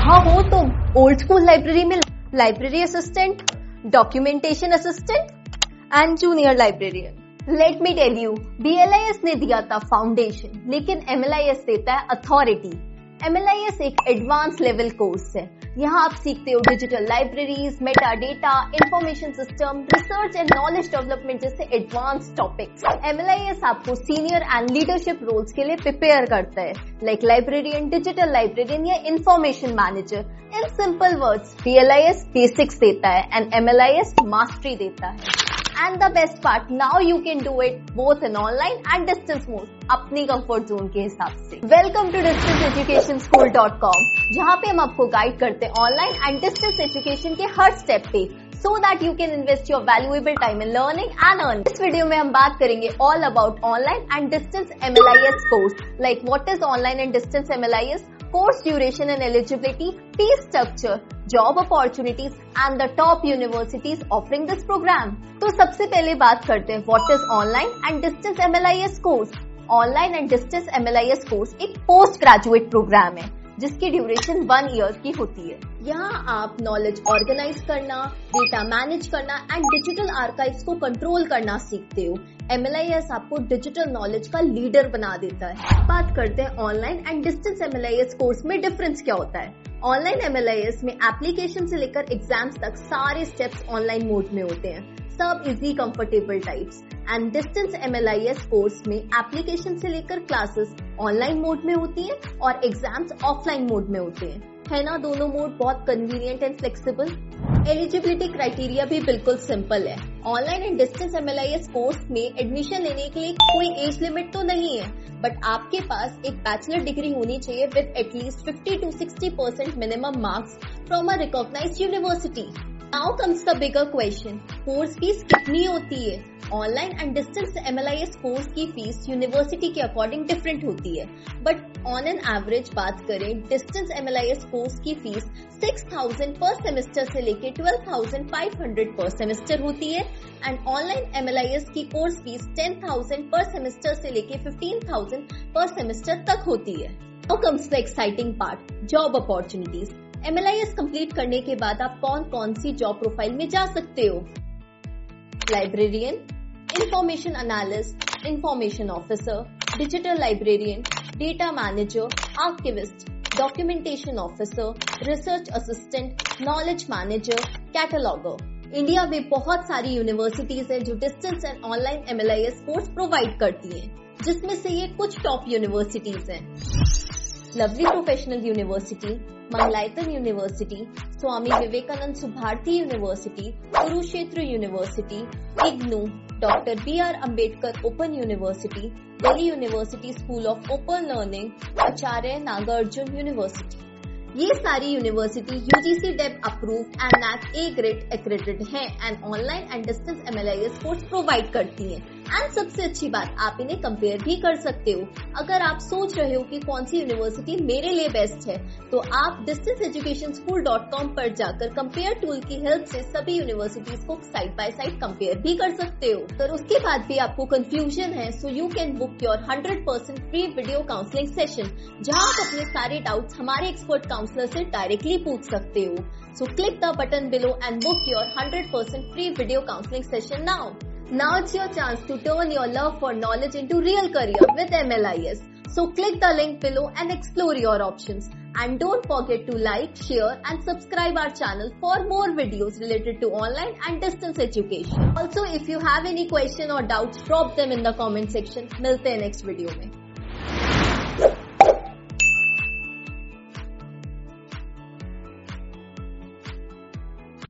कहाँ हो तुम? ओल्ड स्कूल लाइब्रेरी में library assistant, documentation assistant and junior librarian. Let me tell you, BLIS ने दिया था फाउंडेशन, लेकिन MLIS देता है अथॉरिटी। MLIS एक एडवांस लेवल कोर्स है। यहाँ आप सीखते हो digital libraries, meta data, information system, research and knowledge development जैसे एडवांस टॉपिक्स। MLIS आपको सीनियर एंड लीडरशिप रोल्स के लिए प्रिपेयर करता है, लाइक लाइब्रेरियन, डिजिटल लाइब्रेरियन या information manager. In simple words, BLIS basics देता है एंड MLIS मास्टरी देता है। And the best part, now you can do it both in online and distance mode, अपनी कंफर्ट जोन के हिसाब से। Welcome to distanceeducationschool.com, जहाँ पे हम आपको गाइड करते हैं ऑनलाइन एंड डिस्टेंस एजुकेशन के हर स्टेप पे, so that you can invest your valuable time in learning and earning. इस वीडियो में हम बात करेंगे all about online and distance MLIS course, like what is online and distance MLIS, course duration and eligibility, fee structure, job opportunities and the top universities offering this program. तो सबसे पहले बात करते हैं what is online and distance MLIS course. Online and distance MLIS course एक post graduate programme है जिसकी duration 1 year की होती है। यहाँ आप नॉलेज ऑर्गेनाइज करना, डेटा मैनेज करना एंड डिजिटल आर्काइव्स को कंट्रोल करना सीखते हो। MLIS आपको डिजिटल नॉलेज का लीडर बना देता है। बात करते हैं online and distance MLIS course में डिफरेंस क्या होता है। ऑनलाइन MLIS में एप्लीकेशन से लेकर एग्जाम्स तक सारे स्टेप्स ऑनलाइन मोड में होते हैं, सब easy comfortable types. And distance MLIS course में एप्लीकेशन से लेकर क्लासेस ऑनलाइन मोड में होती हैं और एग्जाम्स ऑफलाइन मोड में होते हैं। है ना दोनों मोड बहुत convenient and flexible. Eligibility criteria भी बिल्कुल सिंपल है। Online and distance MLIS course में एडमिशन लेने के लिए कोई एज लिमिट तो नहीं है, बट आपके पास एक बैचलर डिग्री होनी चाहिए with at least 50 to 60% minimum marks from a recognised university. Now comes the bigger question, course fees कितनी होती है? Online and distance MLIS course की फीस यूनिवर्सिटी के अकॉर्डिंग डिफरेंट होती है, बट ऑन एन एवरेज बात करें डिस्टेंस MLIS कोर्स की फीस 6,000 पर सेमेस्टर से लेके 12,500 पर सेमेस्टर होती है एंड ऑनलाइन MLIS की कोर्स फीस 10,000 पर सेमेस्टर से लेके 15,000 पर सेमेस्टर तक होती है। Now comes the exciting part, job opportunities. MLIS complete करने के बाद आप कौन कौन सी जॉब प्रोफाइल में जा सकते हो? Librarian, information analyst, information officer, digital librarian, data manager, archivist, documentation officer, research assistant, knowledge manager, cataloguer. India में बहुत सारी यूनिवर्सिटीज हैं जो distance and online MLIS course provide करती हैं, जिसमें से ये कुछ टॉप यूनिवर्सिटीज हैं। Lovely professional university, Mangalayatan university, Swami Vivekanand Subharti university, Kurukshetra university, IGNOU, doctor BR Ambedkar open university, Delhi university school of open learning, Acharya Nagarjuna university. ये सारी university UGC DEP approved and NAC A grade accredited हैं and online and distance MLIS course provide करती हैं। And सबसे अच्छी बात, आप इन्हें कंपेयर भी कर सकते हो। अगर आप सोच रहे हो कि कौन सी यूनिवर्सिटी मेरे लिए बेस्ट है, तो आप distanceeducationschool.com पर जाकर कंपेयर टूल की हेल्प से सभी यूनिवर्सिटीज को साइड बाय साइड कंपेयर भी कर सकते हो। पर उसके बाद भी आपको कंफ्यूजन है, so you can book your 100% free video counselling session, जहां आप अपने सारे डाउट्स हमारे एक्सपर्ट काउंसलर से डायरेक्टली पूछ सकते हो। So click the button below and book your 100% free video counseling session now. Now it's your chance to turn your love for knowledge into real career with MLIS. So click the link below and explore your options. And don't forget to like, share and subscribe our channel for more videos related to online and distance education. Also, if you have any question or doubts, drop them in the comment section. मिलते हैं next video में।